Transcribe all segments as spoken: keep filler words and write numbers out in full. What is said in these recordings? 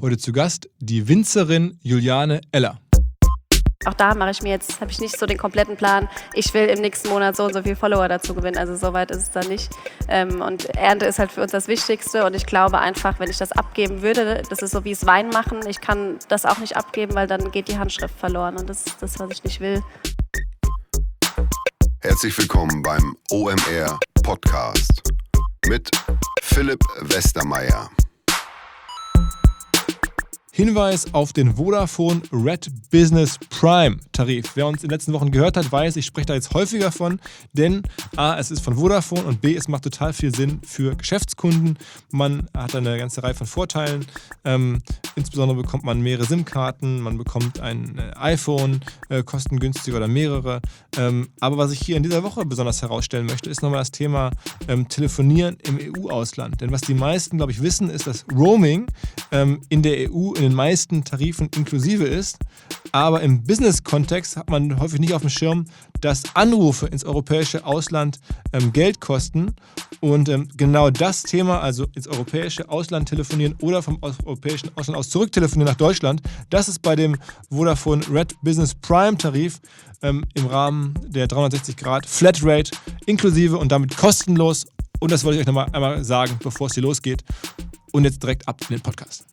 Heute zu Gast die Winzerin Juliane Eller. Auch da mache ich mir jetzt, habe ich nicht so den kompletten Plan. Ich will im nächsten Monat so und so viele Follower dazu gewinnen. Also so weit ist es dann nicht. Und Ernte ist halt für uns das Wichtigste. Und ich glaube einfach, wenn ich das abgeben würde, das ist so wie es Wein machen. Ich kann das auch nicht abgeben, weil dann geht die Handschrift verloren. Und das ist das, was ich nicht will. Herzlich willkommen beim O M R Podcast mit Philipp Westermeier. Hinweis auf den Vodafone Red Business Prime Tarif. Wer uns in den letzten Wochen gehört hat, weiß, ich spreche da jetzt häufiger von, denn A, es ist von Vodafone und B, es macht total viel Sinn für Geschäftskunden. Man hat eine ganze Reihe von Vorteilen. Ähm, insbesondere bekommt man mehrere SIM-Karten, man bekommt ein äh, iPhone, äh, kostengünstiger oder mehrere. Ähm, aber was ich hier in dieser Woche besonders herausstellen möchte, ist nochmal das Thema ähm, Telefonieren im E U-Ausland. Denn was die meisten, glaube ich, wissen, ist, dass Roaming ähm, in der E U in den meisten Tarifen inklusive ist. Aber im Business-Kontext hat man häufig nicht auf dem Schirm, dass Anrufe ins europäische Ausland ähm, Geld kosten. Und ähm, genau das Thema, also ins europäische Ausland telefonieren oder vom europäischen Ausland aus zurücktelefonieren nach Deutschland, das ist bei dem Vodafone Red Business Prime Tarif ähm, im Rahmen der dreihundertsechzig Grad Flatrate inklusive und damit kostenlos. Und das wollte ich euch nochmal einmal sagen, bevor es hier losgeht. Und jetzt direkt ab in den Podcast.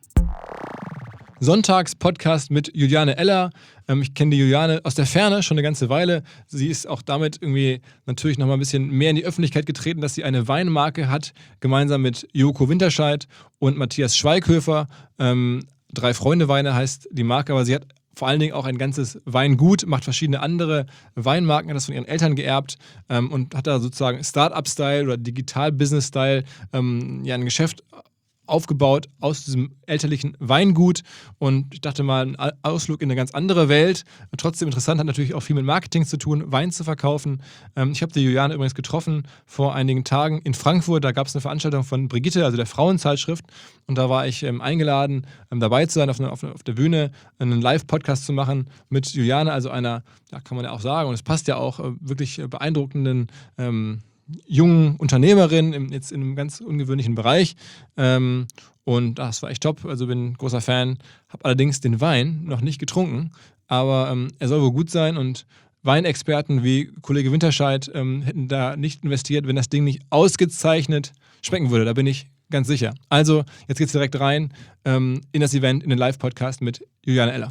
Sonntags-Podcast mit Juliane Eller. Ähm, ich kenne die Juliane aus der Ferne schon eine ganze Weile. Sie ist auch damit irgendwie natürlich noch mal ein bisschen mehr in die Öffentlichkeit getreten, dass sie eine Weinmarke hat, gemeinsam mit Joko Winterscheid und Matthias Schweighöfer. Ähm, Drei Freunde Weine heißt die Marke, aber sie hat vor allen Dingen auch ein ganzes Weingut, macht verschiedene andere Weinmarken, hat das von ihren Eltern geerbt ähm, und hat da sozusagen Start-up-Style oder Digital-Business-Style ähm, ja, ein Geschäft aufgebaut aus diesem elterlichen Weingut, und ich dachte mal, ein Ausflug in eine ganz andere Welt. Trotzdem interessant, hat natürlich auch viel mit Marketing zu tun, Wein zu verkaufen. Ähm, ich habe die Juliane übrigens getroffen vor einigen Tagen in Frankfurt. Da gab es eine Veranstaltung von Brigitte, also der Frauenzeitschrift, und da war ich ähm, eingeladen, ähm, dabei zu sein, auf, eine, auf, eine, auf der Bühne einen Live-Podcast zu machen mit Juliane, also einer, ja, kann man ja auch sagen, und es passt ja auch, äh, wirklich beeindruckenden ähm, jungen Unternehmerin im, jetzt in einem ganz ungewöhnlichen Bereich. Ähm, und das war echt top. Also bin großer Fan. Habe allerdings den Wein noch nicht getrunken, aber ähm, er soll wohl gut sein, und Weinexperten wie Kollege Winterscheid ähm, hätten da nicht investiert, wenn das Ding nicht ausgezeichnet schmecken würde. Da bin ich ganz sicher. Also jetzt geht's direkt rein ähm, in das Event, in den Live-Podcast mit Juliane Eller.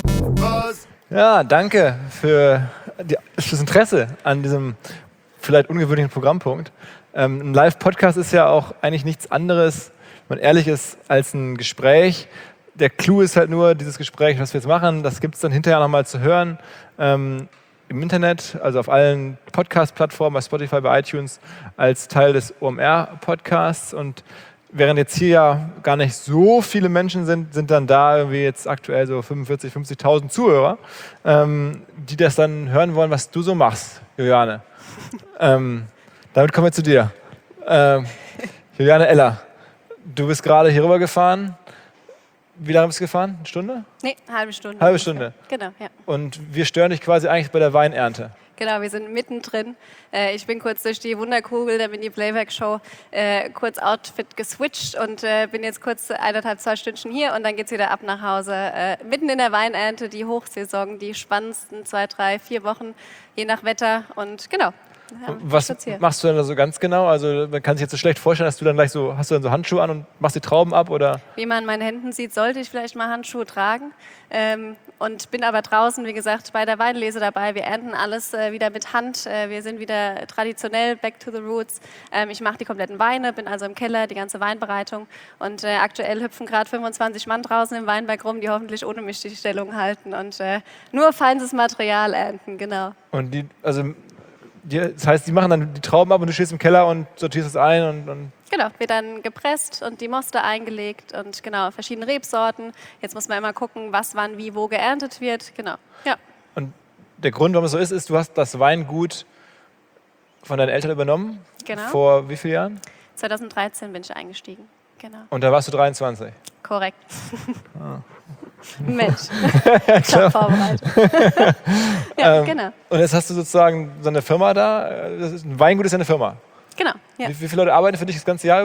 Was? Ja, danke für die, das Interesse an diesem vielleicht ungewöhnlichen Programmpunkt. Ähm, ein Live-Podcast ist ja auch eigentlich nichts anderes, wenn man ehrlich ist, als ein Gespräch. Der Clou ist halt nur, dieses Gespräch, was wir jetzt machen, das gibt es dann hinterher nochmal zu hören ähm, im Internet, also auf allen Podcast-Plattformen, bei Spotify, bei iTunes, als Teil des O M R-Podcasts. Und während jetzt hier ja gar nicht so viele Menschen sind, sind dann da irgendwie jetzt aktuell so fünfundvierzig, fünfzigtausend Zuhörer, ähm, die das dann hören wollen, was du so machst, Juliane. ähm, damit kommen wir zu dir. Ähm, Juliane Eller, du bist gerade hier rüber gefahren. Wie lange bist du gefahren? Eine Stunde? Nee, eine halbe Stunde. Halbe Stunde. Genau, ja. Und wir stören dich quasi eigentlich bei der Weinernte. Genau, wir sind mittendrin. Äh, ich bin kurz durch die Wunderkugel der Mini-Playback-Show äh, kurz Outfit geswitcht und äh, bin jetzt kurz eineinhalb, zwei Stündchen hier, und dann geht's wieder ab nach Hause. Äh, mitten in der Weinernte, die Hochsaison, die spannendsten zwei, drei, vier Wochen, je nach Wetter, und genau. Ja, was machst du denn da so ganz genau? Also man kann sich jetzt so schlecht vorstellen, dass du dann gleich so, hast du dann so Handschuhe an und machst die Trauben ab, oder? Wie man an meinen Händen sieht, sollte ich vielleicht mal Handschuhe tragen. Ähm, und bin aber draußen, wie gesagt, bei der Weinlese dabei. Wir ernten alles äh, wieder mit Hand. Äh, wir sind wieder traditionell back to the roots. Ähm, ich mache die kompletten Weine, bin also im Keller, die ganze Weinbereitung. Und äh, aktuell hüpfen gerade fünfundzwanzig Mann draußen im Weinberg rum, die hoffentlich ohne mich die Stellung halten und äh, nur feinstes Material ernten, genau. Und die, also die, das heißt, die machen dann die Trauben ab und du stehst im Keller und sortierst es ein und, und Genau, wird dann gepresst und die Moste eingelegt und genau, verschiedene Rebsorten. Jetzt muss man immer gucken, was, wann, wie, wo geerntet wird. Genau, ja. Und der Grund, warum es so ist, ist, du hast das Weingut von deinen Eltern übernommen. Genau. Vor wie vielen Jahren? zweitausenddreizehn bin ich eingestiegen, genau. Und da warst du dreiundzwanzig? Korrekt. Ah. Mensch, top vorbereitet. Ja, ähm, genau. Und jetzt hast du sozusagen so eine Firma da. Das ist, ein Weingut ist ja eine Firma. Genau, ja. Wie, wie viele Leute arbeiten für dich das ganze Jahr über?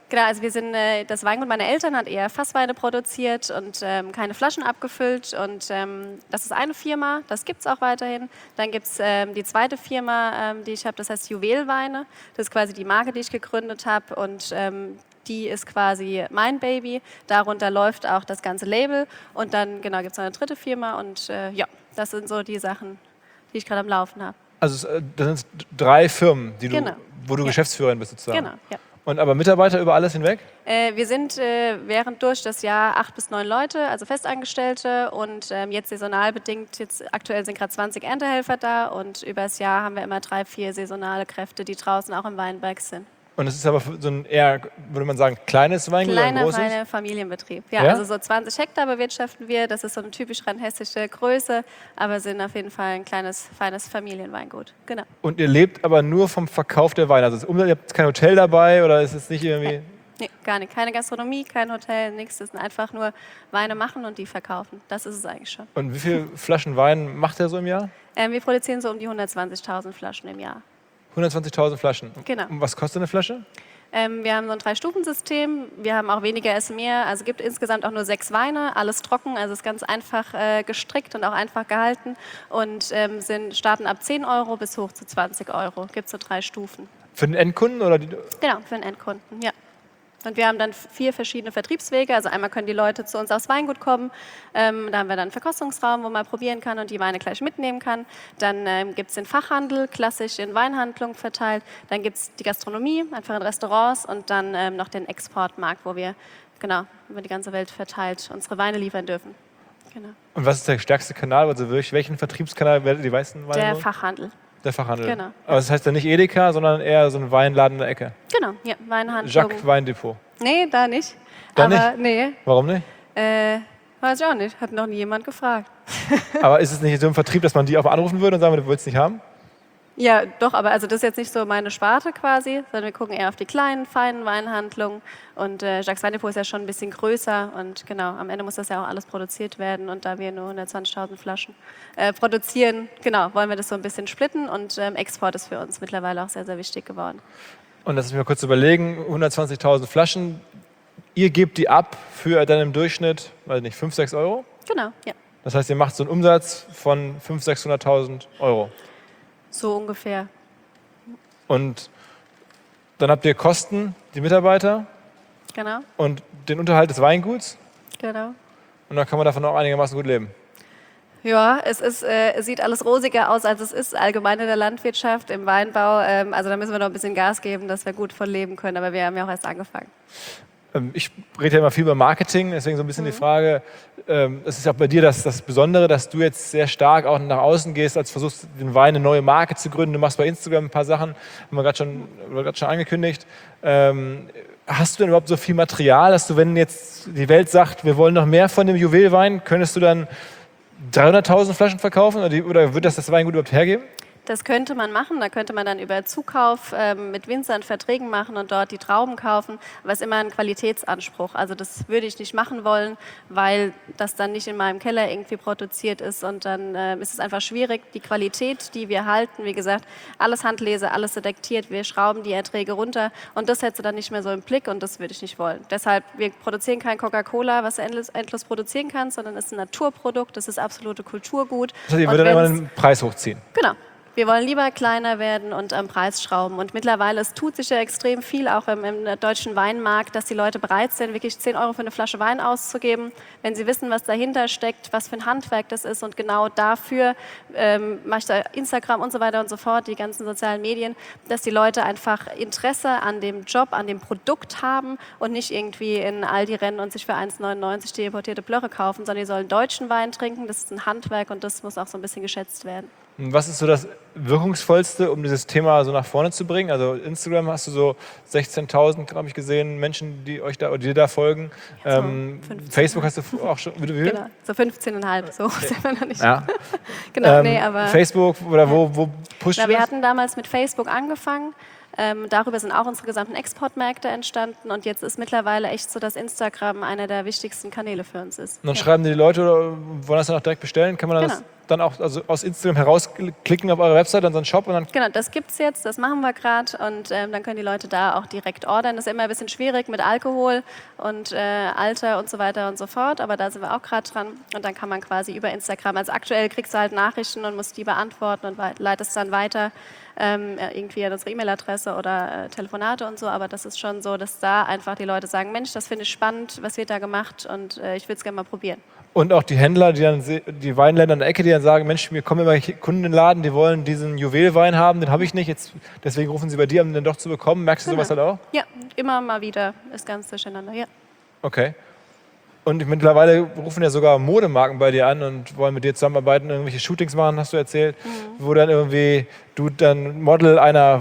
Genau, also wir sind, äh, das Weingut meiner Eltern hat eher Fassweine produziert und ähm, keine Flaschen abgefüllt. Und ähm, das ist eine Firma, das gibt es auch weiterhin. Dann gibt es ähm, die zweite Firma, ähm, die ich habe, das heißt Juwelweine. Das ist quasi die Marke, die ich gegründet habe. Und ähm, die ist quasi mein Baby. Darunter läuft auch das ganze Label. Und dann genau gibt es noch eine dritte Firma. Und äh, ja, das sind so die Sachen, die ich gerade am Laufen habe. Also äh, das sind drei Firmen, die du, Genau. wo du Ja. Geschäftsführerin bist sozusagen. Genau, ja. Und aber Mitarbeiter über alles hinweg? Äh, wir sind äh, während durch das Jahr acht bis neun Leute, also Festangestellte und ähm, jetzt saisonal bedingt, jetzt aktuell sind gerade zwanzig Erntehelfer da und übers Jahr haben wir immer drei, vier saisonale Kräfte, die draußen auch im Weinberg sind. Und es ist aber so ein eher, würde man sagen, kleines Weingut oder ein Kleiner, großes? feiner Familienbetrieb. Ja, Ja? also so zwanzig Hektar bewirtschaften wir, das ist so eine typisch rheinhessische Größe, aber sind auf jeden Fall ein kleines, feines Familienweingut. Genau. Und ihr lebt aber nur vom Verkauf der Weine. Also das Umsatz, ihr habt kein Hotel dabei oder ist es nicht irgendwie... Nee, gar nicht. Keine Gastronomie, kein Hotel, nichts. Das sind einfach nur Weine machen und die verkaufen. Das ist es eigentlich schon. Und wie viele Flaschen Wein macht ihr so im Jahr? Ähm, wir produzieren so um die hundertzwanzigtausend Flaschen im Jahr. hundertzwanzigtausend Flaschen. Genau. Und was kostet eine Flasche? Ähm, wir haben so ein Drei-Stufen-System. Wir haben auch weniger ist mehr. Also gibt insgesamt auch nur sechs Weine, alles trocken. Also ist ganz einfach äh, gestrickt und auch einfach gehalten. Und ähm, sind, starten ab zehn Euro bis hoch zu zwanzig Euro. Gibt es so drei Stufen. Für den Endkunden oder die? Genau, für den Endkunden, ja. Und wir haben dann vier verschiedene Vertriebswege. Also einmal können die Leute zu uns aufs Weingut kommen. Ähm, da haben wir dann einen Verkostungsraum, wo man probieren kann und die Weine gleich mitnehmen kann. Dann ähm, gibt es den Fachhandel, klassisch in Weinhandlungen verteilt. Dann gibt es die Gastronomie, einfach in Restaurants. Und dann ähm, noch den Exportmarkt, wo wir genau über die ganze Welt verteilt unsere Weine liefern dürfen. Genau. Und was ist der stärkste Kanal? Also durch welchen Vertriebskanal werdet ihr die meisten Weine? Der so? Fachhandel. Der Fachhandel. Genau. Aber das heißt ja nicht Edeka, sondern eher so ein Weinladen in der Ecke. Genau, ja, Weinhandlung. Jacques Weindepot. Nee, da nicht. Da Aber nicht? nee, Warum nicht? äh, weiß ich auch nicht. Hat noch nie jemand gefragt. Aber ist es nicht so im Vertrieb, dass man die auch mal anrufen würde und sagen, du willst es nicht haben? Ja, doch, aber also das ist jetzt nicht so meine Sparte quasi, sondern wir gucken eher auf die kleinen, feinen Weinhandlungen. Und äh, Jacques Weindepot ist ja schon ein bisschen größer und genau, am Ende muss das ja auch alles produziert werden. Und da wir nur hundertzwanzigtausend Flaschen äh, produzieren, genau, wollen wir das so ein bisschen splitten und ähm, Export ist für uns mittlerweile auch sehr, sehr wichtig geworden. Und lass mich mal kurz überlegen, hundertzwanzigtausend Flaschen, ihr gebt die ab für dann im Durchschnitt, weiß nicht, fünfhundert, sechshundert Euro? Genau, ja. Das heißt, ihr macht so einen Umsatz von fünfhundert, sechshunderttausend Euro. So ungefähr. Und dann habt ihr Kosten, die Mitarbeiter Genau, und den Unterhalt des Weinguts. genau. Und dann kann man davon auch einigermaßen gut leben. Ja, es, ist, äh, es sieht alles rosiger aus, als es ist, allgemein in der Landwirtschaft, im Weinbau. Ähm, also da müssen wir noch ein bisschen Gas geben, dass wir gut von leben können. Aber wir haben ja auch erst angefangen. Ähm, Ich rede ja immer viel über Marketing, deswegen so ein bisschen die Frage, ähm, es ist ja auch bei dir das, das Besondere, dass du jetzt sehr stark auch nach außen gehst, als versuchst, den Wein eine neue Marke zu gründen. Du machst bei Instagram ein paar Sachen, haben wir gerade schon, gerade schon angekündigt. Ähm, Hast du denn überhaupt so viel Material, dass du, wenn jetzt die Welt sagt, wir wollen noch mehr von dem Juwelwein, könntest du dann dreihunderttausend Flaschen verkaufen oder, die, oder wird das das Weingut überhaupt hergeben? Das könnte man machen, da könnte man dann über Zukauf ähm, mit Winzern Verträgen machen und dort die Trauben kaufen, aber es ist immer ein Qualitätsanspruch. Also das würde ich nicht machen wollen, weil das dann nicht in meinem Keller irgendwie produziert ist und dann äh, ist es einfach schwierig. Die Qualität, die wir halten, wie gesagt, alles Handlese, alles selektiert, wir schrauben die Erträge runter und das hättest du dann nicht mehr so im Blick und das würde ich nicht wollen. Deshalb, wir produzieren kein Coca-Cola, was du endlos, endlos produzieren kannst, sondern es ist ein Naturprodukt, das ist absolute Kulturgut. Das heißt, ihr Und würdet dann immer wenn's- den Preis hochziehen. Genau. Wir wollen lieber kleiner werden und am Preis schrauben. Und mittlerweile, es tut sich ja extrem viel, auch im, im deutschen Weinmarkt, dass die Leute bereit sind, wirklich zehn Euro für eine Flasche Wein auszugeben, wenn sie wissen, was dahinter steckt, was für ein Handwerk das ist. Und genau dafür ähm, mache ich da Instagram und so weiter und so fort, die ganzen sozialen Medien, dass die Leute einfach Interesse an dem Job, an dem Produkt haben und nicht irgendwie in Aldi rennen und sich für eins neunundneunzig die importierte Blöre kaufen, sondern die sollen deutschen Wein trinken. Das ist ein Handwerk und das muss auch so ein bisschen geschätzt werden. Was ist so das Wirkungsvollste, um dieses Thema so nach vorne zu bringen? Also Instagram hast du so sechzehntausend, habe ich gesehen, Menschen, die euch da, oder die dir da folgen. Ja, so ähm, fünfzehn. Facebook hast du auch schon. Wie, wie? Genau, so fünfzehn Komma fünf, so sind wir noch nicht. Ja. Genau, Ähm, nee, aber Facebook oder wo, wo pusht na, du wir das? hatten damals mit Facebook angefangen. Ähm, darüber sind auch unsere gesamten Exportmärkte entstanden und jetzt ist mittlerweile echt so, dass Instagram einer der wichtigsten Kanäle für uns ist. Und dann schreiben dir die Leute oder wollen das dann auch direkt bestellen? Kann man Genau. das? dann auch also aus Instagram herausklicken auf eure Website, dann so einen Shop und dann... Genau, das gibt es jetzt, das machen wir gerade und ähm, dann können die Leute da auch direkt ordern. Das ist immer ein bisschen schwierig mit Alkohol und äh, Alter und so weiter und so fort, aber da sind wir auch gerade dran und dann kann man quasi über Instagram, also aktuell kriegst du halt Nachrichten und musst die beantworten und leitest dann weiter ähm, irgendwie an unsere E-Mail-Adresse oder äh, Telefonate und so, aber das ist schon so, dass da einfach die Leute sagen, Mensch, das finde ich spannend, was wird da gemacht und äh, ich würde es gerne mal probieren. Und auch die Händler, die dann die Weinländer an der Ecke, die dann sagen, Mensch, mir kommen immer Kunden in den Laden, die wollen diesen Juwelwein haben, den habe ich nicht, jetzt, deswegen rufen sie bei dir, um den doch zu bekommen. Merkst du Genau. sowas halt auch? Ja, immer mal wieder ist ganz durcheinander, ja. Okay. Und mittlerweile rufen ja sogar Modemarken bei dir an und wollen mit dir zusammenarbeiten, irgendwelche Shootings machen, hast du erzählt, mhm. wo dann irgendwie du dann Model einer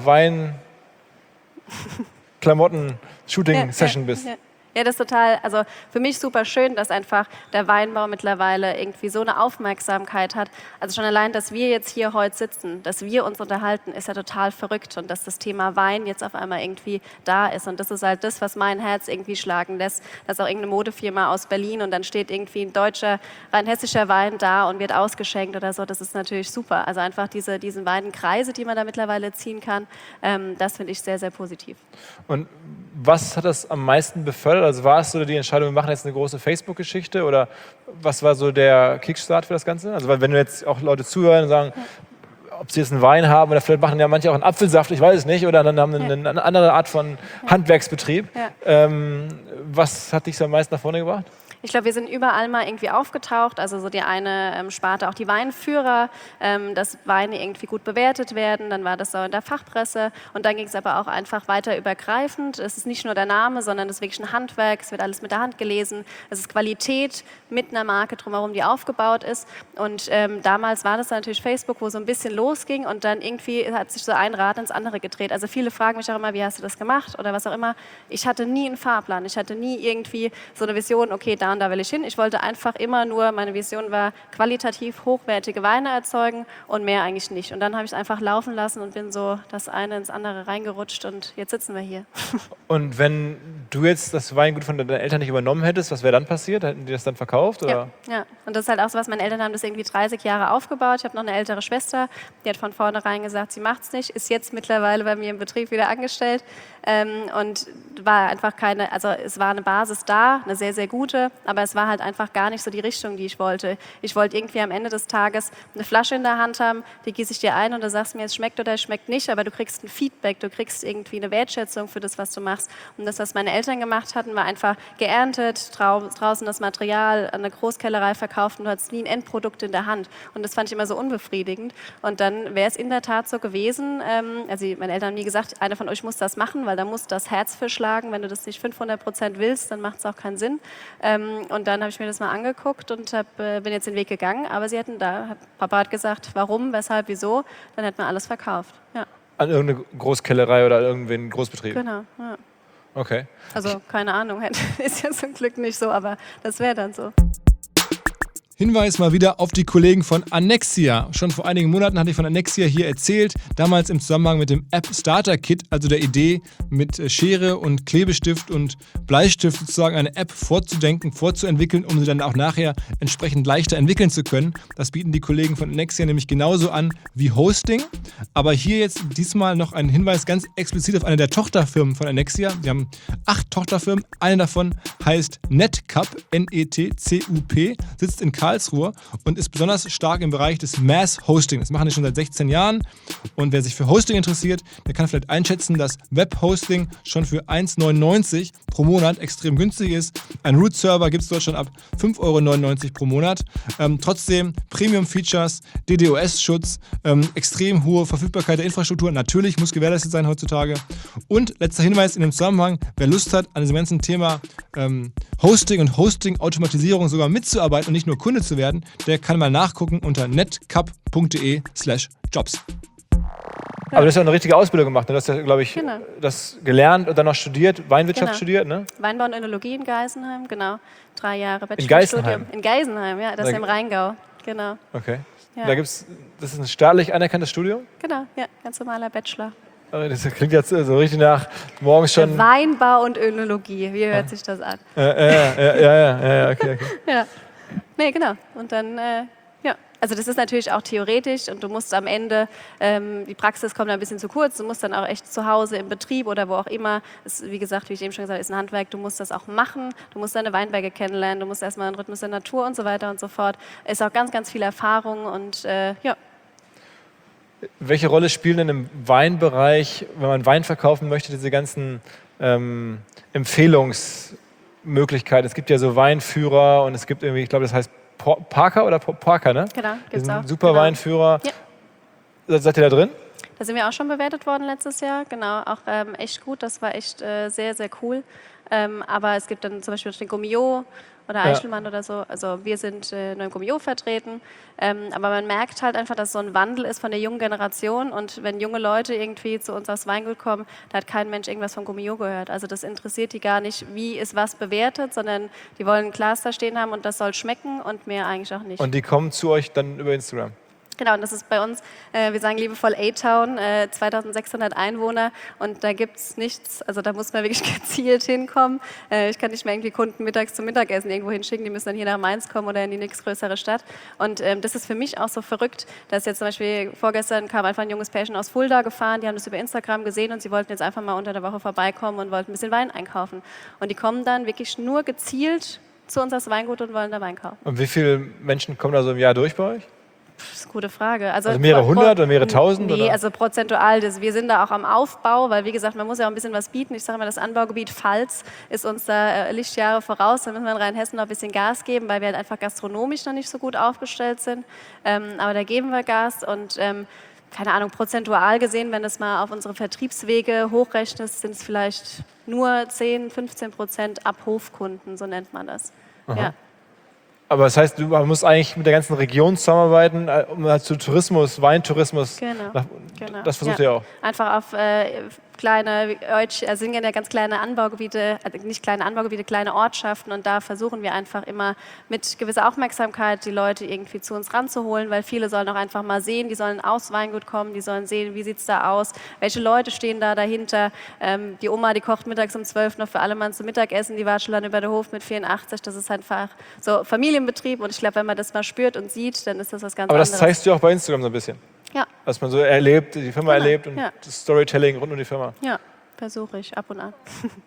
Wein-Klamotten-Shooting-Session ja, bist. Ja. Ja, das ist total, also für mich super schön, dass einfach der Weinbau mittlerweile irgendwie so eine Aufmerksamkeit hat. Also schon allein, dass wir jetzt hier heute sitzen, dass wir uns unterhalten, ist ja total verrückt und dass das Thema Wein jetzt auf einmal irgendwie da ist. Und das ist halt das, was mein Herz irgendwie schlagen lässt, dass auch irgendeine Modefirma aus Berlin und dann steht irgendwie ein deutscher, rheinhessischer Wein da und wird ausgeschenkt oder so. Das ist natürlich super. Also einfach diese, diesen beiden Kreise, die man da mittlerweile ziehen kann, ähm, das finde ich sehr, sehr positiv. Und was hat das am meisten befördert? Also war es so die Entscheidung, wir machen jetzt eine große Facebook-Geschichte oder was war so der Kickstart für das Ganze? Also weil wenn du jetzt auch Leute zuhören und sagen, ja. ob sie jetzt einen Wein haben oder vielleicht machen ja manche auch einen Apfelsaft, ich weiß es nicht, oder dann haben eine, ja. eine andere Art von Handwerksbetrieb. Ja. Ähm, was hat dich so am meisten nach vorne gebracht? Ich glaube, wir sind überall mal irgendwie aufgetaucht, also so die eine ähm, Sparte, auch die Weinführer, ähm, dass Weine irgendwie gut bewertet werden, dann war das so in der Fachpresse und dann ging es aber auch einfach weiter übergreifend. Es ist nicht nur der Name, sondern es ist wirklich ein Handwerk, es wird alles mit der Hand gelesen, es ist Qualität mit einer Marke drumherum, die aufgebaut ist und ähm, damals war das natürlich Facebook, wo so ein bisschen losging und dann irgendwie hat sich so ein Rad ins andere gedreht. Also viele fragen mich auch immer, wie hast du das gemacht oder was auch immer. Ich hatte nie einen Fahrplan, ich hatte nie irgendwie so eine Vision, okay, da und da will ich hin. Ich wollte einfach immer nur, meine Vision war, qualitativ hochwertige Weine erzeugen und mehr eigentlich nicht. Und dann habe ich es einfach laufen lassen und bin so das eine ins andere reingerutscht und jetzt sitzen wir hier. Und wenn du jetzt das Weingut von deinen Eltern nicht übernommen hättest, was wäre dann passiert? Hätten die das dann verkauft? Oder? Ja, ja, und das ist halt auch so was, meine Eltern haben das irgendwie dreißig Jahre aufgebaut. Ich habe noch eine ältere Schwester, die hat von vornherein gesagt, sie macht es nicht, ist jetzt mittlerweile bei mir im Betrieb wieder angestellt ähm, und war einfach keine, also es war eine Basis da, eine sehr, sehr gute, aber es war halt einfach gar nicht so die Richtung, die ich wollte. Ich wollte irgendwie am Ende des Tages eine Flasche in der Hand haben, die gieße ich dir ein und du sagst mir, es schmeckt oder es schmeckt nicht, aber du kriegst ein Feedback, du kriegst irgendwie eine Wertschätzung für das, was du machst. Und das, was meine Eltern gemacht hatten, war einfach geerntet, drau- draußen das Material an eine Großkellerei verkauft und du hattest nie ein Endprodukt in der Hand. Und das fand ich immer so unbefriedigend. Und dann wäre es in der Tat so gewesen, ähm, also meine Eltern haben nie gesagt, einer von euch muss das machen, weil da muss das Herz für schlagen. Wenn du das nicht fünfhundert Prozent willst, dann macht es auch keinen Sinn. Ähm, und dann habe ich mir das mal angeguckt und hab, äh, bin jetzt den Weg gegangen. Aber sie hätten da, hat, Papa hat gesagt, warum, weshalb, wieso, dann hätten wir alles verkauft. Ja. An irgendeine Großkellerei oder irgendeinen Großbetrieb? Genau, ja. Okay. Also keine Ahnung, ist ja zum Glück nicht so, aber das wäre dann so. Hinweis mal wieder auf die Kollegen von Annexia. Schon vor einigen Monaten hatte ich von Annexia hier erzählt, damals im Zusammenhang mit dem App Starter Kit, also der Idee, mit Schere und Klebestift und Bleistift sozusagen eine App vorzudenken, vorzuentwickeln, um sie dann auch nachher entsprechend leichter entwickeln zu können. Das bieten die Kollegen von Annexia nämlich genauso an wie Hosting. Aber hier jetzt diesmal noch ein Hinweis ganz explizit auf eine der Tochterfirmen von Annexia. Sie haben acht Tochterfirmen. Eine davon heißt Netcup, N E T C U P, sitzt in Karlsruhe und ist besonders stark im Bereich des Mass-Hosting. Das machen die schon seit sechzehn Jahren. Und wer sich für Hosting interessiert, der kann vielleicht einschätzen, dass Web-Hosting schon für eins Euro neunundneunzig pro Monat extrem günstig ist. Ein Root-Server gibt es dort schon ab fünf Euro neunundneunzig pro Monat. Ähm, trotzdem Premium-Features, D DoS-Schutz, ähm, extrem hohe Verfügbarkeit der Infrastruktur. Natürlich muss gewährleistet sein heutzutage. Und letzter Hinweis in dem Zusammenhang, wer Lust hat, an diesem ganzen Thema ähm, Hosting und Hosting-Automatisierung sogar mitzuarbeiten und nicht nur Kunde zu werden, der kann mal nachgucken unter netcup.de slash jobs. Aber du hast ja eine richtige Ausbildung gemacht. Ne? Du hast ja, glaube ich, genau. das gelernt und dann noch studiert, Weinwirtschaft genau. studiert, ne? Weinbau und Önologie in Geisenheim, genau. Drei Jahre Bachelorstudium. In Geisenheim? In Geisenheim, ja, das ist im Rheingau, genau. Okay. Ja. Da gibt's, das ist ein staatlich anerkanntes Studium? Genau, ja, ganz normaler Bachelor. Das klingt jetzt so richtig nach morgens schon... Weinbau und Önologie, wie hört sich das an? Äh, äh, ja, ja, ja, ja, okay, okay. Ja. Nee, genau. Und dann äh, Ja, also das ist natürlich auch theoretisch und du musst am Ende, ähm, die Praxis kommt ein bisschen zu kurz, du musst dann auch echt zu Hause im Betrieb oder wo auch immer, das, wie gesagt, wie ich eben schon gesagt habe, ist ein Handwerk, du musst das auch machen, du musst deine Weinberge kennenlernen, du musst erstmal den Rhythmus der Natur und so weiter und so fort. Ist auch ganz, ganz viel Erfahrung und äh, ja. Welche Rolle spielen denn im Weinbereich, wenn man Wein verkaufen möchte, diese ganzen ähm, Empfehlungsmöglichkeiten? Es gibt ja so Weinführer und es gibt irgendwie, ich glaube, das heißt Parker oder Parker, ne? Genau, gibt's auch. Super genau. Weinführer. Ja. Seid ihr da drin? Da sind wir auch schon bewertet worden letztes Jahr, genau, auch ähm, echt gut, das war echt äh, sehr, sehr cool. Ähm, aber es gibt dann zum Beispiel den Gummio oder Eichelmann ja. oder so, also wir sind äh, nur im Gummio vertreten, ähm, aber man merkt halt einfach, dass so ein Wandel ist von der jungen Generation und wenn junge Leute irgendwie zu uns aufs Weingut kommen, da hat kein Mensch irgendwas von Gummio gehört, also das interessiert die gar nicht, wie ist was bewertet, sondern die wollen ein Glas da stehen haben und das soll schmecken und mehr eigentlich auch nicht. Und die kommen zu euch dann über Instagram? Genau, und das ist bei uns, äh, wir sagen liebevoll A-Town, äh, zweitausendsechshundert Einwohner und da gibt es nichts, also da muss man wirklich gezielt hinkommen. Äh, ich kann nicht mehr irgendwie Kunden mittags zum Mittagessen irgendwo hinschicken, die müssen dann hier nach Mainz kommen oder in die nächstgrößere Stadt. Und ähm, das ist für mich auch so verrückt, dass jetzt zum Beispiel vorgestern kam einfach ein junges Pärchen aus Fulda gefahren, die haben das über Instagram gesehen und sie wollten jetzt einfach mal unter der Woche vorbeikommen und wollten ein bisschen Wein einkaufen. Und die kommen dann wirklich nur gezielt zu uns als Weingut und wollen da Wein kaufen. Und wie viele Menschen kommen da so im Jahr durch bei euch? Das ist eine gute Frage. Also, also mehrere hundert oder mehrere tausend? Nee, oder? also prozentual. Das, wir sind da auch am Aufbau, weil wie gesagt, man muss ja auch ein bisschen was bieten. Ich sage mal, das Anbaugebiet Pfalz ist uns da äh, Lichtjahre voraus. Da müssen wir in Rheinhessen noch ein bisschen Gas geben, weil wir halt einfach gastronomisch noch nicht so gut aufgestellt sind. Ähm, aber da geben wir Gas und ähm, keine Ahnung, prozentual gesehen, wenn du es mal auf unsere Vertriebswege hochrechnest, sind es vielleicht nur zehn, fünfzehn Prozent ab Hofkunden, so nennt man das. Ja. Aber das heißt, du musst eigentlich mit der ganzen Region zusammenarbeiten, um halt zu Tourismus, Weintourismus. Genau. Nach, genau. Das versucht ja. ihr auch. Einfach auf äh, kleine, also sind ja ganz kleine Anbaugebiete, also nicht kleine Anbaugebiete, kleine Ortschaften und da versuchen wir einfach immer mit gewisser Aufmerksamkeit die Leute irgendwie zu uns ranzuholen, weil viele sollen auch einfach mal sehen, die sollen aufs Weingut kommen, die sollen sehen, wie sieht es da aus, welche Leute stehen da dahinter. Ähm, die Oma, die kocht mittags um zwölf noch für alle Mann zum Mittagessen, die war schon dann über der Hof mit vierundachtzig, das ist einfach so Familienbetrieb und ich glaube, wenn man das mal spürt und sieht, dann ist das was ganz Aber das anderes. zeigst du auch bei Instagram so ein bisschen? Ja. Was man so erlebt, die Firma genau. erlebt und ja. das Storytelling rund um die Firma. Ja, versuche ich ab und an.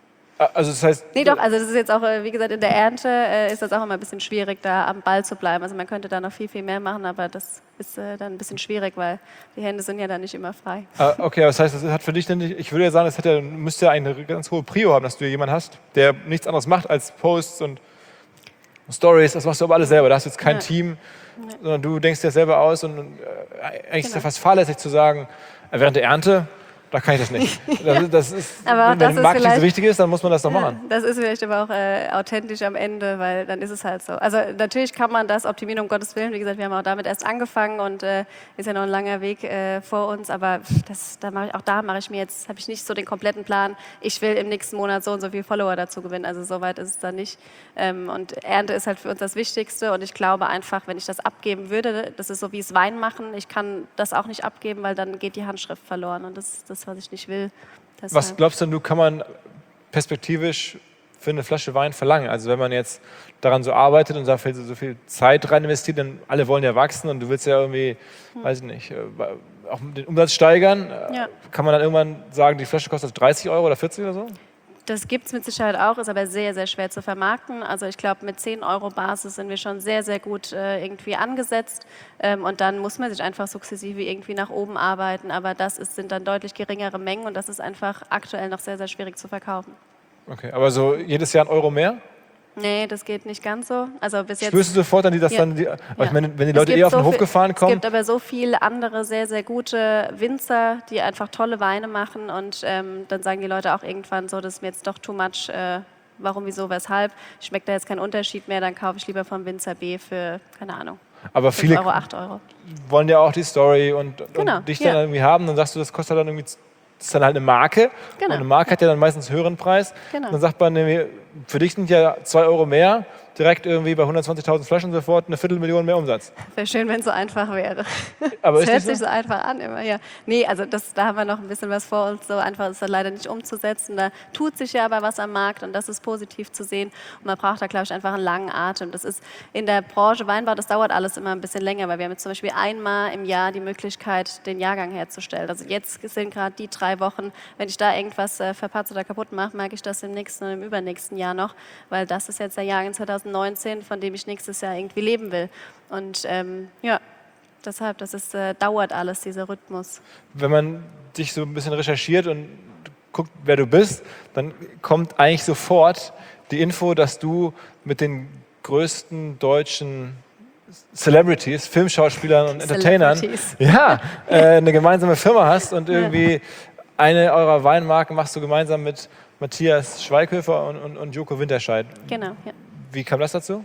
Also das heißt... Nee, doch, also das ist jetzt auch, wie gesagt, in der Ernte äh, ist das auch immer ein bisschen schwierig, da am Ball zu bleiben. Also man könnte da noch viel, viel mehr machen, aber das ist äh, dann ein bisschen schwierig, weil die Hände sind ja dann nicht immer frei. Ah, okay, aber das heißt, das hat für dich dann nicht, ich würde ja sagen, das hat ja, müsste ja eine ganz hohe Prio haben, dass du jemanden hast, der nichts anderes macht als Posts und Stories, das machst du aber alles selber. Da hast du jetzt kein ja. Team, ja. sondern du denkst dir selber aus und, und äh, eigentlich genau. ist es ja fast fahrlässig zu sagen, äh, während der Ernte, da kann ich das nicht. Das, das ist, aber wenn der Marketing so wichtig ist, dann muss man das doch ja, machen. Das ist vielleicht aber auch äh, authentisch am Ende, weil dann ist es halt so. Also natürlich kann man das optimieren, um Gottes Willen. Wie gesagt, wir haben auch damit erst angefangen und äh, ist ja noch ein langer Weg äh, vor uns. Aber das, da mach ich, auch da mache ich mir jetzt, habe ich nicht so den kompletten Plan. Ich will im nächsten Monat so und so viele Follower dazu gewinnen. Also so weit ist es dann nicht. Ähm, und Ernte ist halt für uns das Wichtigste. Und ich glaube einfach, wenn ich das abgeben würde, das ist so wie es Wein machen. Ich kann das auch nicht abgeben, weil dann geht die Handschrift verloren. Und das ist das, was ich nicht will. Deshalb. Was glaubst du, du kann man perspektivisch für eine Flasche Wein verlangen? Also wenn man jetzt daran so arbeitet und da so viel Zeit rein investiert, dann alle wollen ja wachsen und du willst ja irgendwie, hm. weiß ich nicht, auch den Umsatz steigern. Ja. Kann man dann irgendwann sagen, die Flasche kostet dreißig Euro oder vierzig oder so? Das gibt es mit Sicherheit auch, ist aber sehr, sehr schwer zu vermarkten. Also ich glaube, mit zehn Euro Basis sind wir schon sehr, sehr gut äh, irgendwie angesetzt. Ähm, und dann muss man sich einfach sukzessive irgendwie nach oben arbeiten. Aber das ist, sind dann deutlich geringere Mengen und das ist einfach aktuell noch sehr, sehr schwierig zu verkaufen. Okay, aber so jedes Jahr ein Euro mehr? Nee, das geht nicht ganz so. Also bis jetzt. Spürst du sofort dann, die das ja. dann, die, aber ja. ich meine, wenn die Leute eh auf den so Hof viel, gefahren kommen? Es gibt aber so viele andere sehr, sehr gute Winzer, die einfach tolle Weine machen und ähm, dann sagen die Leute auch irgendwann so, das ist mir jetzt doch too much, äh, warum, wieso, weshalb, schmeckt da jetzt kein Unterschied mehr, dann kaufe ich lieber vom Winzer B für, keine Ahnung, aber viele Euro, acht Euro. Wollen ja auch die Story und, genau. und dich dann ja. irgendwie haben, dann sagst du, das kostet dann irgendwie, das ist dann halt eine Marke genau. und eine Marke ja. hat ja dann meistens einen höheren Preis. Genau. Dann sagt man, für dich sind ja zwei Euro mehr direkt irgendwie bei hundertzwanzigtausend Flaschen sofort eine Viertelmillion mehr Umsatz. Wäre schön, wenn es so einfach wäre. Aber Es ist hört nicht so? sich so einfach an immer, ja. Nee, also das, da haben wir noch ein bisschen was vor uns. So einfach ist das leider nicht umzusetzen. Da tut sich ja aber was am Markt und das ist positiv zu sehen. Und man braucht da, glaube ich, einfach einen langen Atem. Das ist in der Branche Weinbau, das dauert alles immer ein bisschen länger, weil wir haben jetzt zum Beispiel einmal im Jahr die Möglichkeit, den Jahrgang herzustellen. Also jetzt sind gerade die drei Wochen, wenn ich da irgendwas äh, verpatze oder kaputt mache, merke ich das im nächsten und im übernächsten Jahr noch, weil das ist jetzt der Jahrgang zweitausendneunzehn, von dem ich nächstes Jahr irgendwie leben will. Und ähm, ja, deshalb, das ist, äh, dauert alles, dieser Rhythmus. Wenn man dich so ein bisschen recherchiert und guckt, wer du bist, dann kommt eigentlich sofort die Info, dass du mit den größten deutschen Celebrities, Filmschauspielern und Entertainern Celebrities. ja, äh, eine gemeinsame Firma hast und irgendwie eine eurer Weinmarken machst du gemeinsam mit Matthias Schweighöfer und, und, und Joko Winterscheid. Genau, ja. Wie kam das dazu?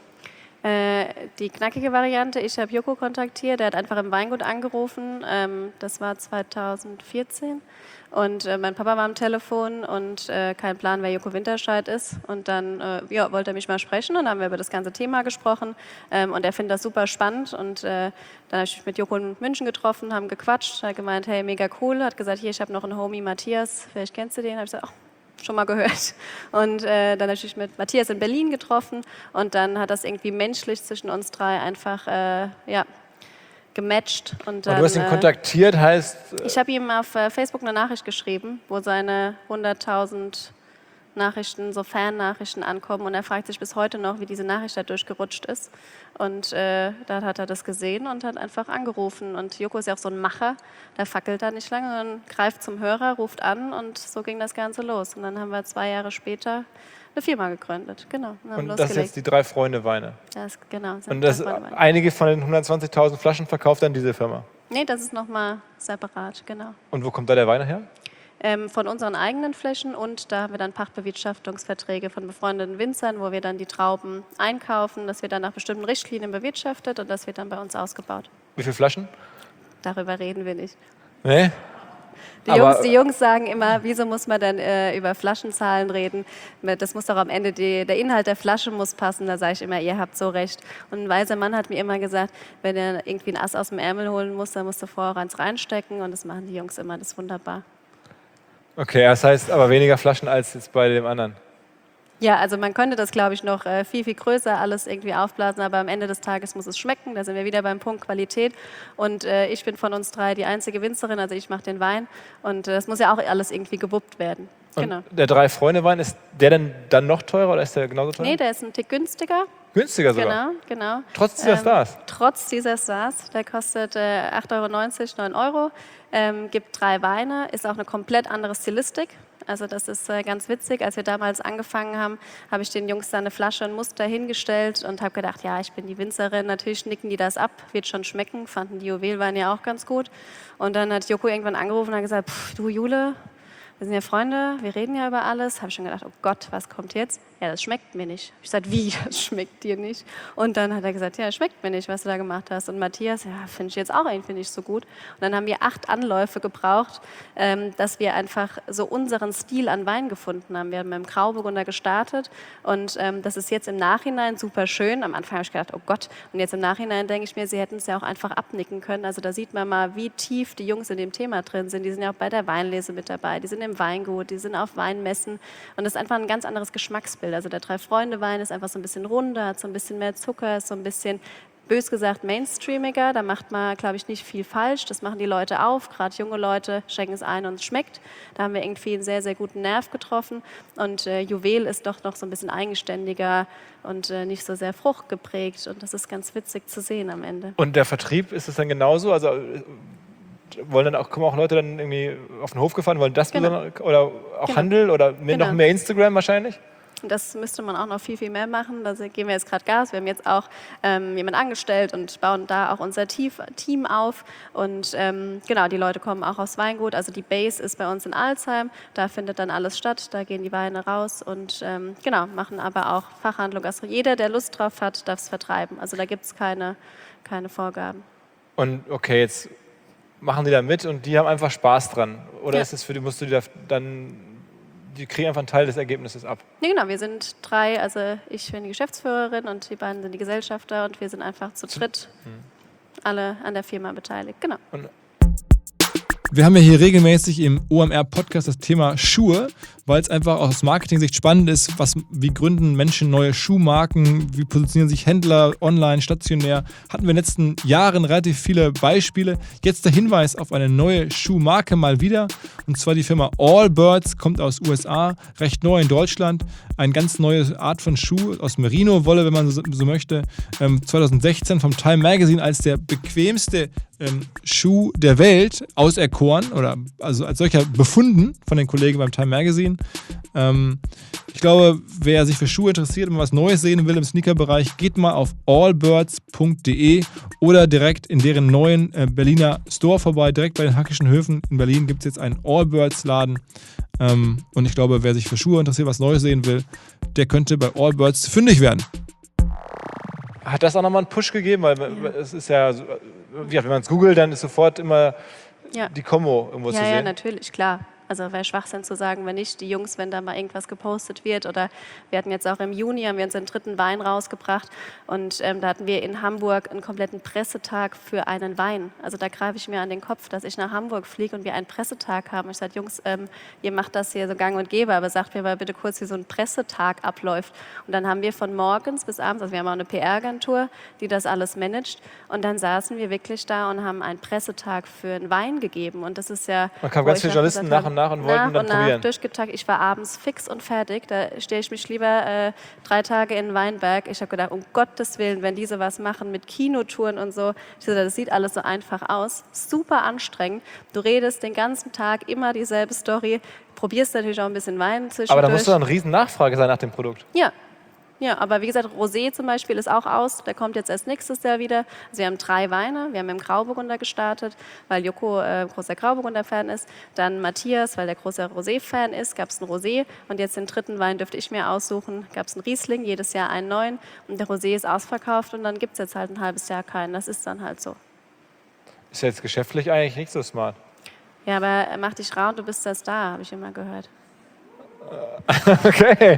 Äh, die knackige Variante, ich habe Joko kontaktiert, der hat einfach im Weingut angerufen, ähm, das war zweitausendvierzehn und äh, mein Papa war am Telefon und äh, kein Plan, wer Joko Winterscheid ist und dann äh, ja, wollte er mich mal sprechen und dann haben wir über das ganze Thema gesprochen ähm, und er findet das super spannend und äh, dann habe ich mich mit Joko in München getroffen, haben gequatscht, hat gemeint, hey, mega cool, hat gesagt, hier, ich habe noch einen Homie, Matthias, vielleicht kennst du den, habe ich gesagt, oh, schon mal gehört. Und äh, dann natürlich mit Matthias in Berlin getroffen und dann hat das irgendwie menschlich zwischen uns drei einfach äh, ja, gematcht. Und, dann, und du hast ihn äh, kontaktiert, heißt... Ich habe ihm auf äh, Facebook eine Nachricht geschrieben, wo seine hunderttausend Nachrichten, so Fan-Nachrichten ankommen und er fragt sich bis heute noch, wie diese Nachricht da durchgerutscht ist. Und äh, dann hat er das gesehen und hat einfach angerufen. Und Joko ist ja auch so ein Macher, der fackelt da nicht lange, sondern greift zum Hörer, ruft an und so ging das Ganze los. Und dann haben wir zwei Jahre später eine Firma gegründet. Genau. Und, haben Und das losgelegt. sind jetzt die drei Freunde Weine. Das, genau. sind Und das, drei Freunde. einige von den hundertzwanzigtausend Flaschen verkauft dann diese Firma. Nee, das ist nochmal separat, genau. Und wo kommt da der Wein her? Ähm, von unseren eigenen Flächen und da haben wir dann Pachtbewirtschaftungsverträge von befreundeten Winzern, wo wir dann die Trauben einkaufen, das wird dann nach bestimmten Richtlinien bewirtschaftet und das wird dann bei uns ausgebaut. Wie viele Flaschen? Darüber reden wir nicht. Nee? Die, Aber- Jungs, die Jungs sagen immer, wieso muss man dann äh, über Flaschenzahlen reden? Das muss doch am Ende, die, der Inhalt der Flasche muss passen. Da sage ich immer, ihr habt so recht. Und ein weiser Mann hat mir immer gesagt, wenn er irgendwie ein Ass aus dem Ärmel holen muss, dann musst du vorher eins reinstecken und das machen die Jungs immer, das ist wunderbar. Okay, das heißt aber weniger Flaschen als jetzt bei dem anderen. Ja, also man könnte das, glaube ich, noch äh, viel, viel größer alles irgendwie aufblasen, aber am Ende des Tages muss es schmecken. Da sind wir wieder beim Punkt Qualität. Und äh, ich bin von uns drei die einzige Winzerin, also ich mache den Wein. Und äh, das muss ja auch alles irgendwie gewuppt werden. Und Genau. der Drei-Freunde-Wein, ist der denn dann noch teurer oder ist der genauso teuer? Nee, der ist ein Tick günstiger. Günstiger sogar. Genau, genau. Trotz dieser Ähm, Stars. Trotz dieser Stars. Der kostet äh, acht Euro neunzig, neun Euro. Ähm, gibt drei Weine, ist auch eine komplett andere Stilistik. Also das ist äh, ganz witzig. Als wir damals angefangen haben, habe ich den Jungs da eine Flasche, ein Muster hingestellt und habe gedacht, ja, ich bin die Winzerin, natürlich nicken die das ab, wird schon schmecken. Fanden die Juwelweine ja auch ganz gut. Und dann hat Joko irgendwann angerufen und hat gesagt, pff, du Jule, wir sind ja Freunde, wir reden ja über alles. Habe ich schon gedacht, oh Gott, was kommt jetzt? Ja, das schmeckt mir nicht. Ich sagte, wie, das schmeckt dir nicht? Und dann hat er gesagt, ja, schmeckt mir nicht, was du da gemacht hast. Und Matthias, ja, finde ich jetzt auch irgendwie nicht so gut. Und dann haben wir acht Anläufe gebraucht, ähm, dass wir einfach so unseren Stil an Wein gefunden haben. Wir haben mit dem Grauburgunder gestartet und ähm, das ist jetzt im Nachhinein super schön. Am Anfang habe ich gedacht, oh Gott. Und jetzt im Nachhinein denke ich mir, sie hätten es ja auch einfach abnicken können. Also da sieht man mal, wie tief die Jungs in dem Thema drin sind. Die sind ja auch bei der Weinlese mit dabei, die sind im Weingut, die sind auf Weinmessen. Und das ist einfach ein ganz anderes Geschmacksbild. Also der Drei-Freunde-Wein ist einfach so ein bisschen runder, hat so ein bisschen mehr Zucker, ist so ein bisschen, bös gesagt, mainstreamiger. Da macht man, glaube ich, nicht viel falsch. Das machen die Leute auf, gerade junge Leute schenken es ein und es schmeckt. Da haben wir irgendwie einen sehr, sehr guten Nerv getroffen. Und äh, Juwel ist doch noch so ein bisschen eigenständiger und äh, nicht so sehr fruchtgeprägt. Und das ist ganz witzig zu sehen am Ende. Und der Vertrieb, ist es dann genauso? Also äh, wollen dann auch, kommen auch Leute dann irgendwie auf den Hof gefahren, wollen das Genau. besonders- oder auch Genau. Handel oder mehr, Genau. noch mehr Instagram wahrscheinlich? Das müsste man auch noch viel, viel mehr machen. Da geben wir jetzt gerade Gas. Wir haben jetzt auch ähm, jemanden angestellt und bauen da auch unser Tief, Team auf. Und ähm, genau, die Leute kommen auch aus Weingut. Also die Base ist bei uns in Alzheim. Da findet dann alles statt. Da gehen die Weine raus und ähm, genau, machen aber auch Fachhandlung. Also jeder, der Lust drauf hat, darf es vertreiben. Also da gibt es keine, keine Vorgaben. Und okay, jetzt machen die da mit und die haben einfach Spaß dran. Oder Ja. ist es für die, musst du die da dann die kriegen einfach einen Teil des Ergebnisses ab. Ja, genau, wir sind drei, also ich bin die Geschäftsführerin und die beiden sind die Gesellschafter und wir sind einfach zu dritt hm. alle an der Firma beteiligt. Genau. Und wir haben ja hier regelmäßig im O M R-Podcast das Thema Schuhe, weil es einfach aus Marketing-Sicht spannend ist, was, wie gründen Menschen neue Schuhmarken, wie positionieren sich Händler online, stationär. Hatten wir in den letzten Jahren relativ viele Beispiele. Jetzt der Hinweis auf eine neue Schuhmarke mal wieder, und zwar die Firma Allbirds, kommt aus U S A, recht neu in Deutschland. Eine ganz neue Art von Schuh aus Merino-Wolle, wenn man so, so möchte. Ähm, zwanzig sechzehn vom Time Magazine als der bequemste ähm, Schuh der Welt auserkoren oder also als solcher befunden von den Kollegen beim Time Magazine. Ähm, ich glaube, wer sich für Schuhe interessiert und was Neues sehen will im Sneaker-Bereich, geht mal auf allbirds punkt de oder direkt in deren neuen äh, Berliner Store vorbei. Direkt bei den Hackischen Höfen in Berlin gibt es jetzt einen Allbirds-Laden. Ähm, und ich glaube, wer sich für Schuhe interessiert, was Neues sehen will, der könnte bei Allbirds fündig werden. Hat das auch nochmal einen Push gegeben? Weil ja. es ist ja, wenn man es googelt, dann ist sofort immer ja. die Kombo irgendwo ja, zu sehen. Ja, natürlich, klar. Also wäre Schwachsinn zu sagen, wenn nicht die Jungs, wenn da mal irgendwas gepostet wird. Oder wir hatten jetzt auch im Juni, haben wir unseren dritten Wein rausgebracht und ähm, da hatten wir in Hamburg einen kompletten Pressetag für einen Wein. Also da greife ich mir an den Kopf, dass ich nach Hamburg fliege und wir einen Pressetag haben. Ich sage, Jungs, ähm, ihr macht das hier so gang und gäbe, aber sagt mir mal bitte kurz, wie so ein Pressetag abläuft. Und dann haben wir von morgens bis abends, also wir haben auch eine P R-Agentur, die das alles managt, und dann saßen wir wirklich da und haben einen Pressetag für einen Wein gegeben. Und das ist ja... Man kam ganz viele Journalisten nach und nach und wollten nach dann und nach probieren. durchgetaktet. Ich war abends fix und fertig. Da stehe ich mich lieber äh, drei Tage in Weinberg. Ich habe gedacht, um Gottes Willen, wenn diese was machen mit Kinotouren und so, ich dachte, das sieht alles so einfach aus. Super anstrengend. Du redest den ganzen Tag immer dieselbe Story. Probierst natürlich auch ein bisschen Wein zwischendurch. Aber da muss doch eine riesen Nachfrage sein nach dem Produkt. Ja. Ja, aber wie gesagt, Rosé zum Beispiel ist auch aus. Der kommt jetzt erst nächstes Jahr wieder. Also wir haben drei Weine. Wir haben im Grauburgunder gestartet, weil Joko äh, großer Grauburgunder-Fan ist. Dann Matthias, weil der großer Rosé-Fan ist, gab es einen Rosé. Und jetzt den dritten Wein dürfte ich mir aussuchen. Gab es einen Riesling, jedes Jahr einen neuen. Und der Rosé ist ausverkauft und dann gibt es jetzt halt ein halbes Jahr keinen. Das ist dann halt so. Ist jetzt geschäftlich eigentlich nicht so smart. Ja, aber mach dich rar und du bist das da, habe ich immer gehört. Okay.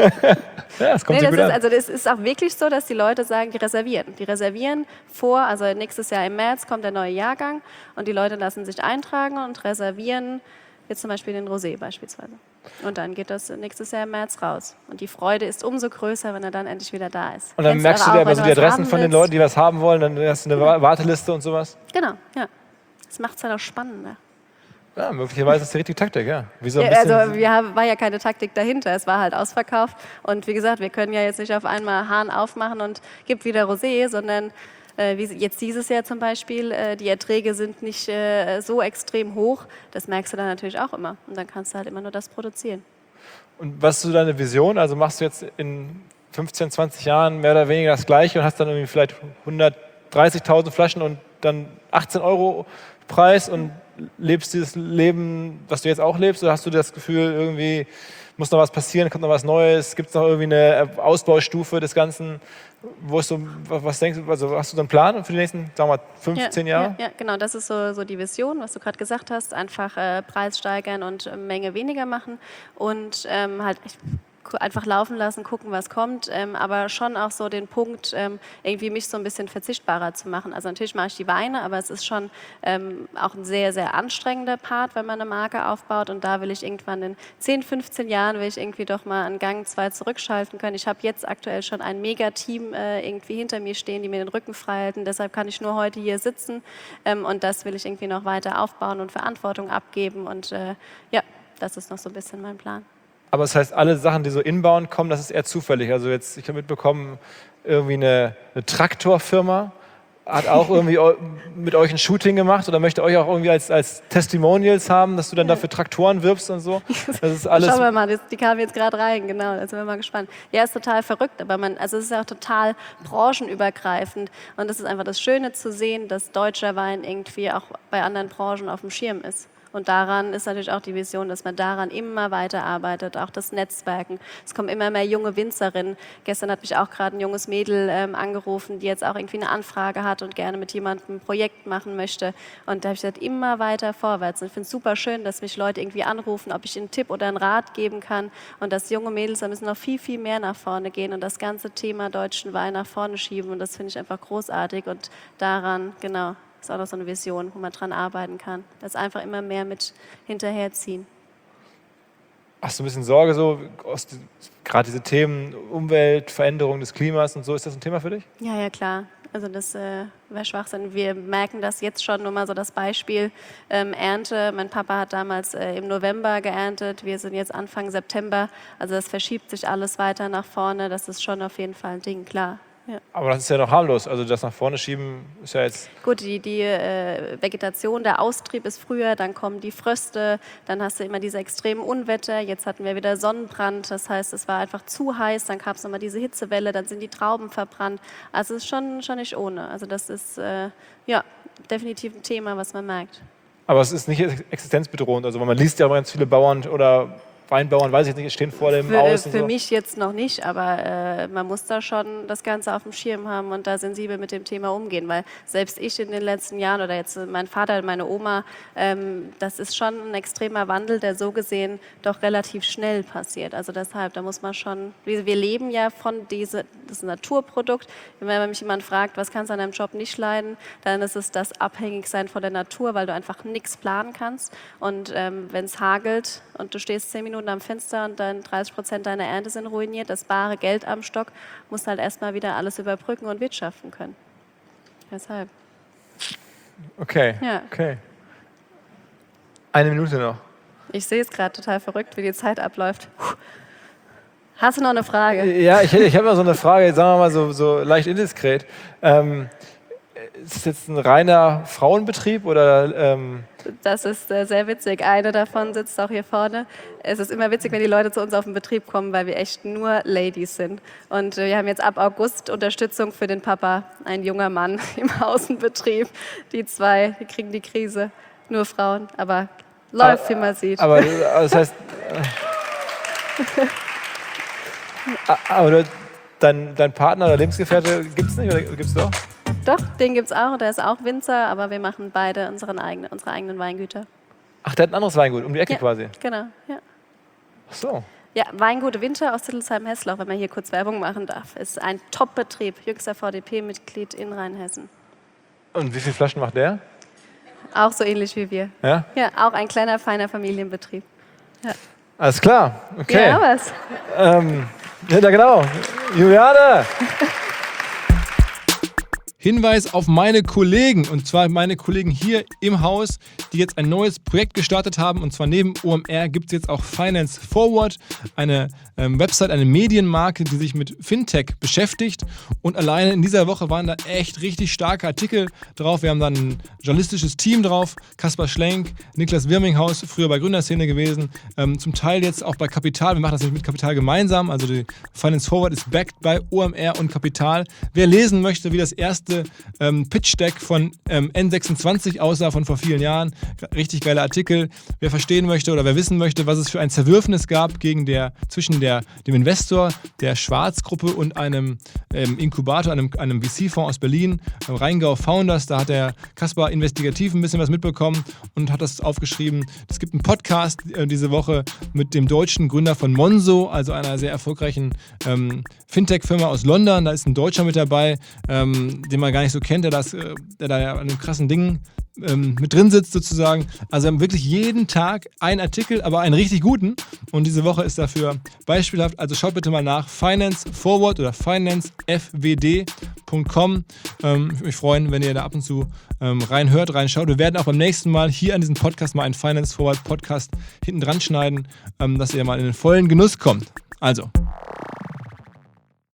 Ja, das kommt nee, das gut ist, an. Also das ist auch wirklich so, dass die Leute sagen, die reservieren. Die reservieren vor, also nächstes Jahr im März kommt der neue Jahrgang und die Leute lassen sich eintragen und reservieren jetzt zum Beispiel den Rosé beispielsweise. Und dann geht das nächstes Jahr im März raus. Und die Freude ist umso größer, wenn er dann endlich wieder da ist. Und dann Kennst merkst du dir aber so die Adressen von den willst. Leuten, die was haben wollen, dann hast du eine Genau. Warteliste und sowas. Genau, ja. Das macht es halt auch spannender. Ja, möglicherweise ist das die richtige Taktik, ja. Wie so ein Ja, bisschen also wir haben, war ja keine Taktik dahinter, es war halt ausverkauft und wie gesagt, wir können ja jetzt nicht auf einmal Hahn aufmachen und gibt wieder Rosé, sondern äh, wie jetzt dieses Jahr zum Beispiel, äh, die Erträge sind nicht äh, so extrem hoch, das merkst du dann natürlich auch immer und dann kannst du halt immer nur das produzieren. Und was ist so deine Vision? Also machst du jetzt in fünfzehn, zwanzig Jahren mehr oder weniger das Gleiche und hast dann irgendwie vielleicht hundertdreißigtausend Flaschen und dann achtzehn Euro Preis und lebst dieses Leben, was du jetzt auch lebst, oder hast du das Gefühl, irgendwie muss noch was passieren, kommt noch was Neues, gibt es noch irgendwie eine Ausbaustufe des Ganzen, wo ist so, was denkst du, also hast du so einen Plan für die nächsten, sagen wir mal, fünfzehn ja, Jahre? Ja, ja, genau, das ist so, so die Vision, was du gerade gesagt hast, einfach äh, Preis steigern und äh, Menge weniger machen und ähm, halt einfach laufen lassen, gucken, was kommt, ähm, aber schon auch so den Punkt, ähm, irgendwie mich so ein bisschen verzichtbarer zu machen. Also natürlich mache ich die Weine, aber es ist schon ähm, auch ein sehr, sehr anstrengender Part, wenn man eine Marke aufbaut und da will ich irgendwann in zehn, fünfzehn Jahren will ich irgendwie doch mal einen Gang, zwei zurückschalten können. Ich habe jetzt aktuell schon ein Mega-Team äh, irgendwie hinter mir stehen, die mir den Rücken frei halten, deshalb kann ich nur heute hier sitzen ähm, und das will ich irgendwie noch weiter aufbauen und Verantwortung abgeben und äh, ja, das ist noch so ein bisschen mein Plan. Aber das heißt, alle Sachen, die so inbound kommen, das ist eher zufällig. Also jetzt, ich habe mitbekommen, irgendwie eine, eine Traktorfirma hat auch irgendwie mit euch ein Shooting gemacht oder möchte euch auch irgendwie als, als Testimonials haben, dass du dann dafür Traktoren wirbst und so. Das ist alles. Schauen wir mal, das, die kamen jetzt gerade rein, genau, da sind wir mal gespannt. Ja, ist total verrückt, aber man, also es ist ja auch total branchenübergreifend und es ist einfach das Schöne zu sehen, dass deutscher Wein irgendwie auch bei anderen Branchen auf dem Schirm ist. Und daran ist natürlich auch die Vision, dass man daran immer weiterarbeitet, auch das Netzwerken. Es kommen immer mehr junge Winzerinnen. Gestern hat mich auch gerade ein junges Mädel ähm, angerufen, die jetzt auch irgendwie eine Anfrage hat und gerne mit jemandem ein Projekt machen möchte. Und da habe ich gesagt, immer weiter vorwärts. Und ich finde es super schön, dass mich Leute irgendwie anrufen, ob ich einen Tipp oder einen Rat geben kann. Und dass junge Mädels, da müssen noch viel, viel mehr nach vorne gehen und das ganze Thema deutschen Wein nach vorne schieben. Und das finde ich einfach großartig. Und daran, genau, ist auch noch so eine Vision, wo man dran arbeiten kann. Das einfach immer mehr mit hinterherziehen. Hast du ein bisschen Sorge, so gerade diese Themen Umwelt, Veränderung des Klimas und so, ist das ein Thema für dich? Ja, ja, klar. Also das äh, wäre Schwachsinn. Wir merken das jetzt schon, nur mal so das Beispiel ähm, Ernte. Mein Papa hat damals äh, im November geerntet, wir sind jetzt Anfang September. Also das verschiebt sich alles weiter nach vorne, das ist schon auf jeden Fall ein Ding, klar. Ja. Aber das ist ja noch harmlos, also das nach vorne schieben ist ja jetzt... Gut, die, die äh, Vegetation, der Austrieb ist früher, dann kommen die Fröste, dann hast du immer diese extremen Unwetter, jetzt hatten wir wieder Sonnenbrand, das heißt, es war einfach zu heiß, dann gab es nochmal diese Hitzewelle, dann sind die Trauben verbrannt, also es ist schon, schon nicht ohne, also das ist äh, ja definitiv ein Thema, was man merkt. Aber es ist nicht existenzbedrohend, also man liest ja auch ganz viele Bauern oder Weinbauern, weiß ich nicht, stehen vor dem für, Haus. Und für so. mich jetzt noch nicht, aber äh, man muss da schon das Ganze auf dem Schirm haben und da sensibel mit dem Thema umgehen, weil selbst ich in den letzten Jahren oder jetzt mein Vater und meine Oma, ähm, das ist schon ein extremer Wandel, der so gesehen doch relativ schnell passiert. Also deshalb, da muss man schon, wir, wir leben ja von diese, das Naturprodukt. Wenn mich jemand fragt, was kannst du an deinem Job nicht leiden, dann ist es das Abhängigsein von der Natur, weil du einfach nichts planen kannst. Und ähm, wenn es hagelt und du stehst zehn Minuten am Fenster und dann dreißig Prozent deiner Ernte sind ruiniert, das bare Geld am Stock, musst halt erstmal wieder alles überbrücken und wirtschaften können. Deshalb. Okay, Ja. okay. Eine Minute noch. Ich sehe es gerade total verrückt, wie die Zeit abläuft. Hast du noch eine Frage? Ja, ich, ich habe mal so eine Frage, sagen wir mal so, so leicht indiskret. Ähm, ist es jetzt ein reiner Frauenbetrieb oder... Ähm Das ist äh, sehr witzig. Eine davon sitzt auch hier vorne. Es ist immer witzig, wenn die Leute zu uns auf den Betrieb kommen, weil wir echt nur Ladies sind. Und äh, wir haben jetzt ab August Unterstützung für den Papa, ein junger Mann im Außenbetrieb. Die zwei, die kriegen die Krise. Nur Frauen, aber läuft, aber, wie man sieht. Aber das heißt... Äh, aber dein, dein Partner oder Lebensgefährte gibt es nicht oder gibt es doch? Doch, den gibt es auch. Der ist auch Winzer, aber wir machen beide unseren eigenen, unsere eigenen Weingüter. Ach, der hat ein anderes Weingut, um die Ecke Ja, quasi? Genau, ja. Ach so. Ja, Weingut Winter aus Zittelsheim-Hessloch, wenn man hier kurz Werbung machen darf, ist ein Top-Betrieb, jüngster V D P-Mitglied in Rheinhessen. Und wie viele Flaschen macht der? Auch so ähnlich wie wir. Ja? Ja, auch ein kleiner, feiner Familienbetrieb. Ja, Alles klar, okay. ja was? Ähm, ja, genau. Juliane! Hinweis auf meine Kollegen, und zwar meine Kollegen hier im Haus, die jetzt ein neues Projekt gestartet haben. Und zwar neben O M R gibt es jetzt auch Finance Forward, eine ähm, Website, eine Medienmarke, die sich mit Fintech beschäftigt. Und alleine in dieser Woche waren da echt richtig starke Artikel drauf. Wir haben dann ein journalistisches Team drauf, Kaspar Schlenk, Niklas Wirminghaus, früher bei Gründerszene gewesen, ähm, zum Teil jetzt auch bei Kapital. Wir machen das nicht mit Kapital gemeinsam, also die Finance Forward ist backed bei O M R und Kapital. Wer lesen möchte, wie das erste Ähm, Pitch-Deck von ähm, N sechsundzwanzig aussah von vor vielen Jahren. Richtig geiler Artikel. Wer verstehen möchte oder wer wissen möchte, was es für ein Zerwürfnis gab gegen der, zwischen der, dem Investor, der Schwarz-Gruppe und einem ähm, Inkubator, einem, einem V C-Fonds aus Berlin, ähm, Rheingau Founders. Da hat der Kaspar investigativ ein bisschen was mitbekommen und hat das aufgeschrieben. Es gibt einen Podcast äh, diese Woche mit dem deutschen Gründer von Monzo, also einer sehr erfolgreichen ähm, Fintech-Firma aus London. Da ist ein Deutscher mit dabei, ähm, den man gar nicht so kennt, der, das, der da ja an einem krassen Ding ähm, mit drin sitzt sozusagen. Also haben wirklich jeden Tag einen Artikel, aber einen richtig guten. Und diese Woche ist dafür beispielhaft. Also schaut bitte mal nach Finance Forward oder finance f w d punkt com. Ähm, ich würde mich freuen, wenn ihr da ab und zu ähm, reinhört, reinschaut. Wir werden auch beim nächsten Mal hier an diesem Podcast mal einen Finance Forward Podcast hinten dran schneiden, ähm, dass ihr mal in den vollen Genuss kommt. Also,